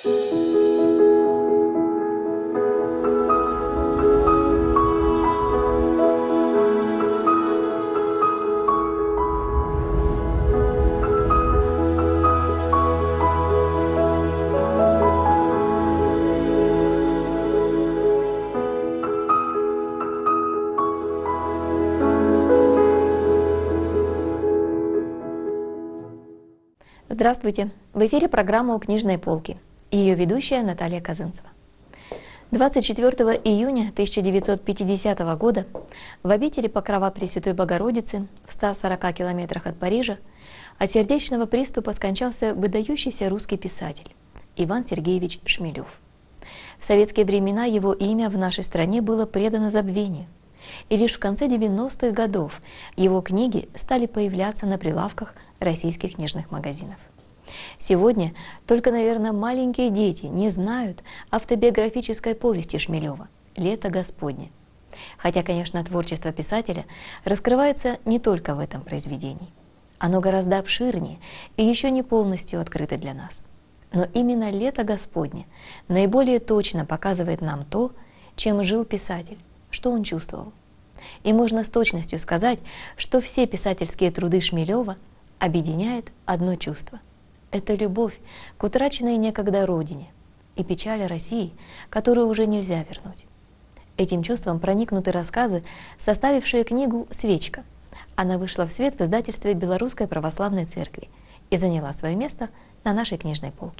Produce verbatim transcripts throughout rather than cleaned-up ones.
Здравствуйте! В эфире программа «У книжной полки» и ее ведущая Наталья Казынцева. двадцать четвёртого июня тысяча девятьсот пятидесятого года в обители Покрова Пресвятой Богородицы в ста сорока километрах от Парижа от сердечного приступа скончался выдающийся русский писатель Иван Сергеевич Шмелев. В советские времена его имя в нашей стране было предано забвению, и лишь в конце девяностых годов его книги стали появляться на прилавках российских книжных магазинов. Сегодня только, наверное, маленькие дети не знают автобиографической повести Шмелева «Лето Господне». Хотя, конечно, творчество писателя раскрывается не только в этом произведении. Оно гораздо обширнее и еще не полностью открыто для нас. Но именно «Лето Господне» наиболее точно показывает нам то, чем жил писатель, что он чувствовал. И можно с точностью сказать, что все писательские труды Шмелева объединяет одно чувство. Это любовь к утраченной некогда родине и печаль России, которую уже нельзя вернуть. Этим чувством проникнуты рассказы, составившие книгу «Свечка». Она вышла в свет в издательстве Белорусской Православной Церкви и заняла свое место на нашей книжной полке.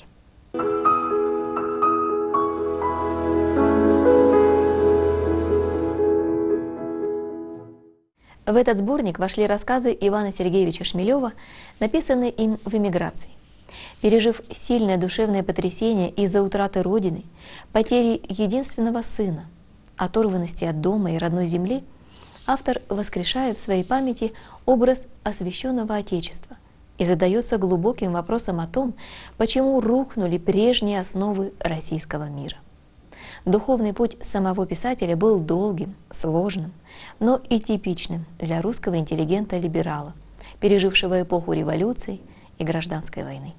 В этот сборник вошли рассказы Ивана Сергеевича Шмелева, написанные им в эмиграции. Пережив сильное душевное потрясение из-за утраты родины, потери единственного сына, оторванности от дома и родной земли, автор воскрешает в своей памяти образ освященного Отечества и задается глубоким вопросом о том, почему рухнули прежние основы российского мира. Духовный путь самого писателя был долгим, сложным, но и типичным для русского интеллигента-либерала, пережившего эпоху революций и гражданской войны.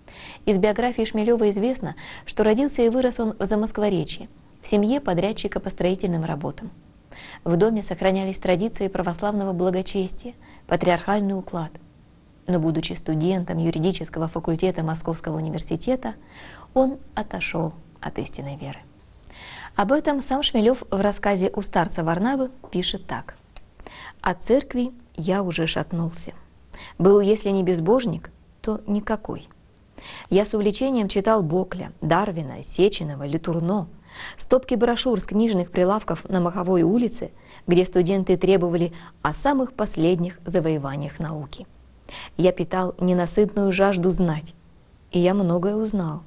Из биографии Шмелева известно, что родился и вырос он в Замоскворечье, в семье подрядчика по строительным работам. В доме сохранялись традиции православного благочестия, патриархальный уклад. Но, будучи студентом юридического факультета Московского университета, он отошел от истинной веры. Об этом сам Шмелев в рассказе «У старца Варнавы» пишет так. «От церкви я уже шатнулся. Был, если не безбожник, то никакой. Я с увлечением читал Бокля, Дарвина, Сеченова, Летурно, стопки брошюр с книжных прилавков на Маховой улице, где студенты требовали о самых последних завоеваниях науки. Я питал ненасытную жажду знать, и я многое узнал.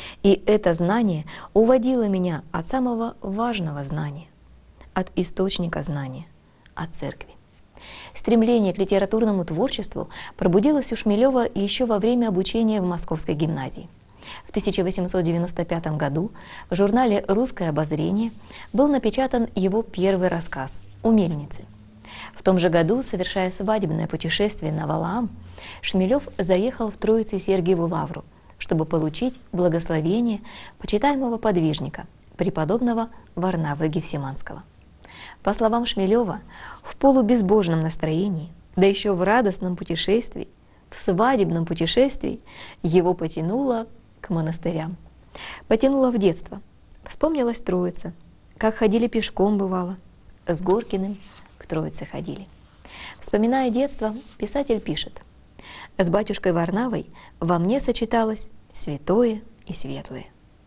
И это знание уводило меня от самого важного знания, от источника знания, от церкви. Стремление к литературному творчеству пробудилось у Шмелева еще во время обучения в Московской гимназии. В тысяча восемьсот девяносто пятом году в журнале «Русское обозрение» был напечатан его первый рассказ «У мельницы». В том же году, совершая свадебное путешествие на Валаам, Шмелев заехал в Троице-Сергиеву лавру, чтобы получить благословение почитаемого подвижника, преподобного Варнавы Гефсиманского. По словам Шмелева, в полубезбожном настроении, да еще в радостном путешествии, в свадебном путешествии, его потянуло к монастырям. Потянуло в детство. Вспомнилась Троица, как ходили пешком бывало, с Горкиным к Троице ходили. Вспоминая детство, писатель пишет: «С батюшкой Варнавой во мне сочеталось святое и светлое,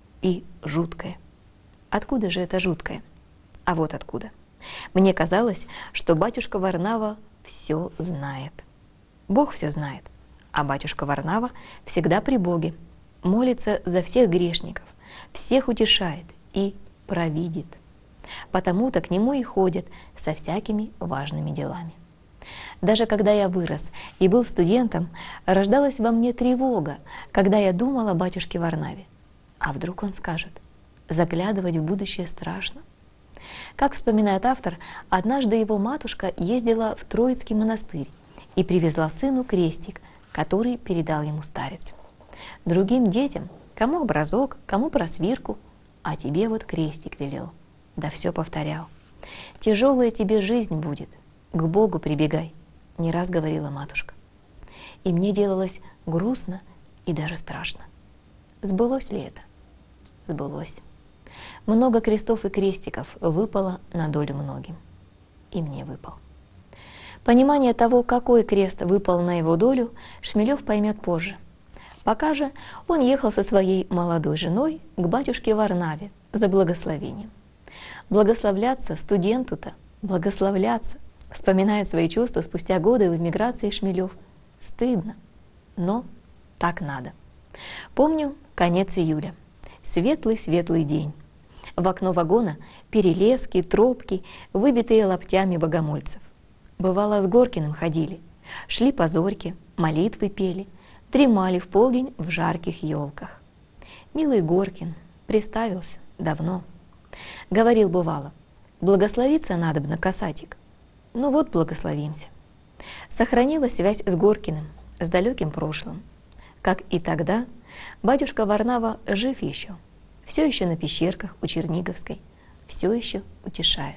и жуткое». Откуда же это жуткое? А вот откуда. Мне казалось, что батюшка Варнава все знает. Бог все знает, а батюшка Варнава всегда при Боге, молится за всех грешников, всех утешает и провидит. Потому-то к нему и ходят со всякими важными делами. Даже когда я вырос и был студентом, рождалась во мне тревога, когда я думал о батюшке Варнаве. А вдруг он скажет: заглядывать в будущее страшно? Как вспоминает автор, однажды его матушка ездила в Троицкий монастырь и привезла сыну крестик, который передал ему старец. Другим детям, Кому образок, кому просвирку, а тебе вот крестик велел, да все повторял. Тяжелая тебе жизнь будет, к Богу прибегай, не раз говорила матушка. И мне делалось грустно и даже страшно. Сбылось ли это? Сбылось. Много крестов и крестиков выпало на долю многим. И мне выпал. Понимание того, какой крест выпал на его долю, Шмелев поймет позже. Пока же он ехал со своей молодой женой к батюшке Варнаве за благословением. Благословляться студенту-то, благословляться, вспоминает свои чувства спустя годы в эмиграции Шмелев. Стыдно, но так надо. Помню, конец июля. Светлый-светлый день. В окно вагона перелески, тропки, выбитые лоптями богомольцев. Бывало, с Горкиным ходили, шли по зорьке, молитвы пели, дремали в полдень в жарких елках. Милый Горкин приставился давно. Говорил, бывало, благословиться надобно, касатик. Ну вот благословимся. Сохранила связь с Горкиным, с далеким прошлым. Как и тогда, батюшка Варнава жив еще, все еще на Пещерках у Черниговской, все еще утешает.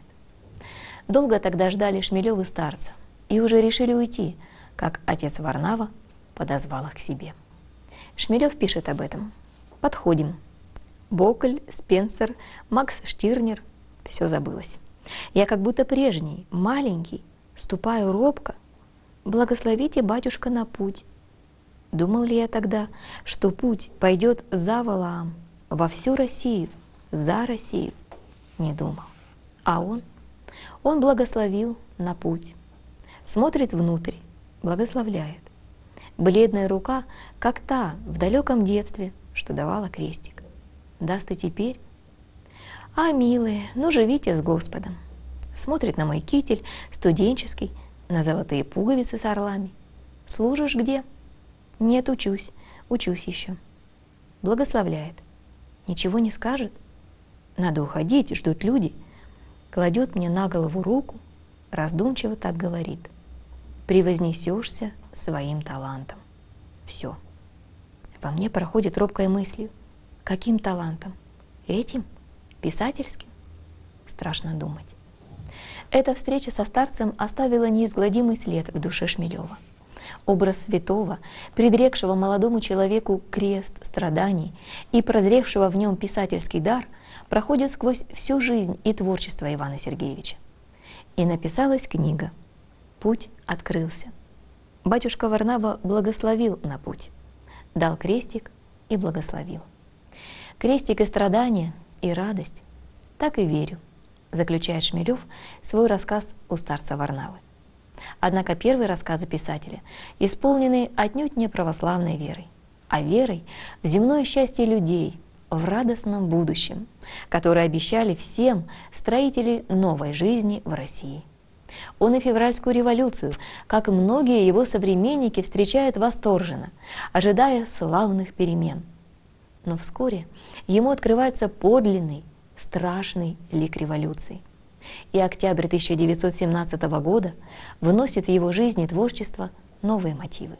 Долго тогда ждали Шмелевы старца и уже решили уйти, как отец Варнава подозвал их к себе. Шмелев пишет об этом. Подходим. Бокль, Спенсер, Макс Штирнер. Все забылось. Я как будто прежний, маленький, ступаю робко. Благословите, батюшка, на путь. Думал ли я тогда, что путь пойдет за Валаам, во всю Россию, за Россию? Не думал. А он? Он благословил на путь. Смотрит внутрь, благословляет. Бледная рука, как та в далеком детстве, что давала крестик. Даст и теперь? А, милые, ну живите с Господом. Смотрит на мой китель, студенческий, на золотые пуговицы с орлами. Служишь где? Нет, учусь, учусь еще. Благословляет. Ничего не скажет? Надо уходить, ждут люди. Кладет мне на голову руку, раздумчиво так говорит. Превознесешься своим талантом. Все. Во мне проходит робкой мыслью. Каким талантом? Этим? Писательским? Страшно думать. Эта встреча со старцем оставила неизгладимый след в душе Шмелева. Образ святого, предрекшего молодому человеку крест страданий и прозревшего в нем писательский дар, проходит сквозь всю жизнь и творчество Ивана Сергеевича. И написалась книга. Путь открылся. Батюшка Варнава благословил на путь, дал крестик и благословил. Крестик и страдания, и радость. Так и верю, заключает Шмелев свой рассказ у старца Варнавы. Однако первые рассказы писателя исполнены отнюдь не православной верой, а верой в земное счастье людей, в радостном будущем, которое обещали всем строители новой жизни в России. Он и февральскую революцию, как и многие его современники, встречает восторженно, ожидая славных перемен. Но вскоре ему открывается подлинный, страшный лик революции. И октябрь тысяча девятьсот семнадцатого года вносит в его жизнь и творчество новые мотивы.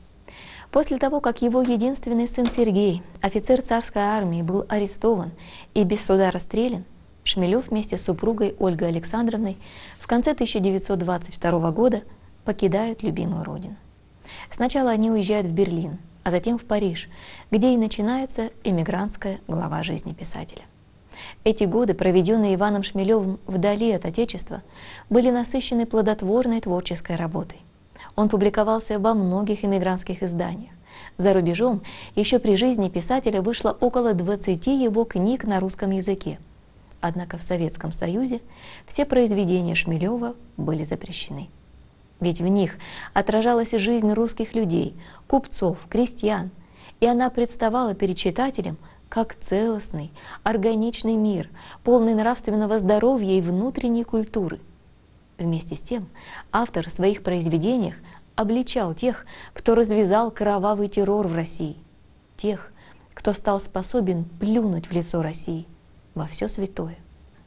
После того, как его единственный сын Сергей, офицер царской армии, был арестован и без суда расстрелян, Шмелев вместе с супругой Ольгой Александровной в конце тысяча девятьсот двадцать второго года покидают любимую родину. Сначала они уезжают в Берлин, а затем в Париж, где и начинается эмигрантская глава жизни писателя. Эти годы, проведенные Иваном Шмелевым вдали от Отечества, были насыщены плодотворной творческой работой. Он публиковался во многих эмигрантских изданиях. За рубежом еще при жизни писателя вышло около двадцати его книг на русском языке. Однако в Советском Союзе все произведения Шмелева были запрещены. Ведь в них отражалась жизнь русских людей, купцов, крестьян, и она представала перед читателем как целостный, органичный мир, полный нравственного здоровья и внутренней культуры. Вместе с тем автор в своих произведениях обличал тех, кто развязал кровавый террор в России, тех, кто стал способен плюнуть в лицо России, во все святое.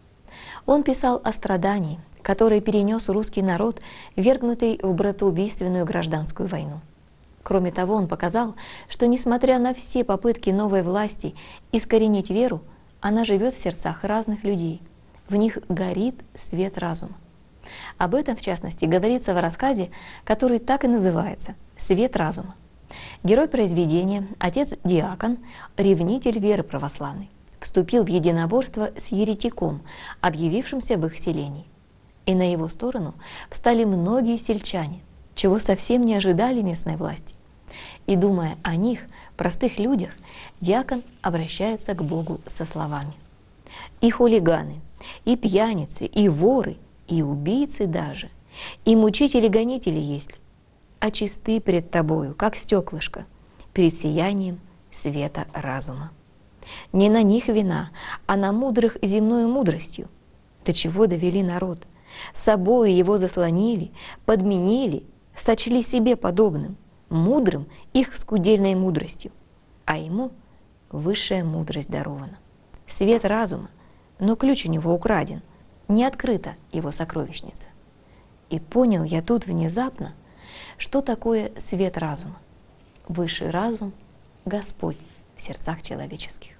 Он писал о страдании, которое перенес русский народ, ввергнутый в братоубийственную гражданскую войну. Кроме того, он показал, что несмотря на все попытки новой власти искоренить веру, она живет в сердцах разных людей. В них горит свет разума. Об этом, в частности, говорится в рассказе, который так и называется «Свет разума». Герой произведения, отец-диакон, ревнитель веры православной, вступил в единоборство с еретиком, объявившимся в их селении. И на его сторону встали многие сельчане, чего совсем не ожидали местной власти. И думая о них, простых людях, диакон обращается к Богу со словами: «И хулиганы, и пьяницы, и воры, и убийцы даже, и мучители-гонители есть, а чисты пред тобою, как стеклышко, перед сиянием света разума. Не на них вина, а на мудрых земной мудростью. До чего довели народ? Собою его заслонили, подменили, сочли себе подобным, мудрым их скудельной мудростью, а ему высшая мудрость дарована. Свет разума, но ключ у него украден, не открыта его сокровищница. И понял я тут внезапно, что такое свет разума. Высший разум — Господь в сердцах человеческих».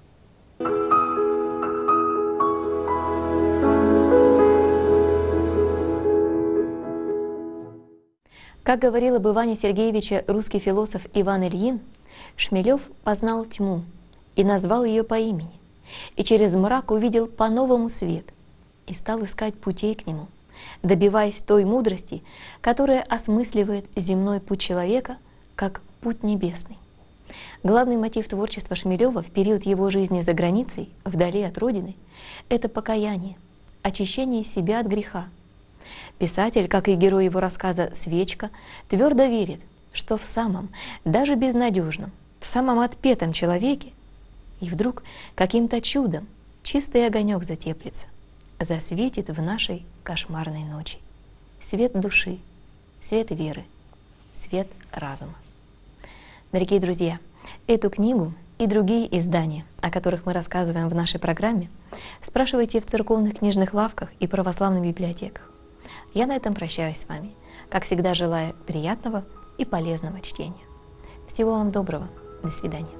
Как говорил об Иване Сергеевиче русский философ Иван Ильин, Шмелев познал тьму и назвал ее по имени, и через мрак увидел по-новому свет и стал искать путей к нему, добиваясь той мудрости, которая осмысливает земной путь человека как путь небесный. Главный мотив творчества Шмелева в период его жизни за границей, вдали от родины, это покаяние, очищение себя от греха. Писатель, как и герой его рассказа «Свечка», твердо верит, что в самом, даже безнадежном, в самом отпетом человеке и вдруг каким-то чудом чистый огонек затеплится, засветит в нашей кошмарной ночи. Свет души, свет веры, свет разума. Дорогие друзья, эту книгу и другие издания, о которых мы рассказываем в нашей программе, спрашивайте в церковных книжных лавках и православных библиотеках. Я на этом прощаюсь с вами. Как всегда, желаю приятного и полезного чтения. Всего вам доброго. До свидания.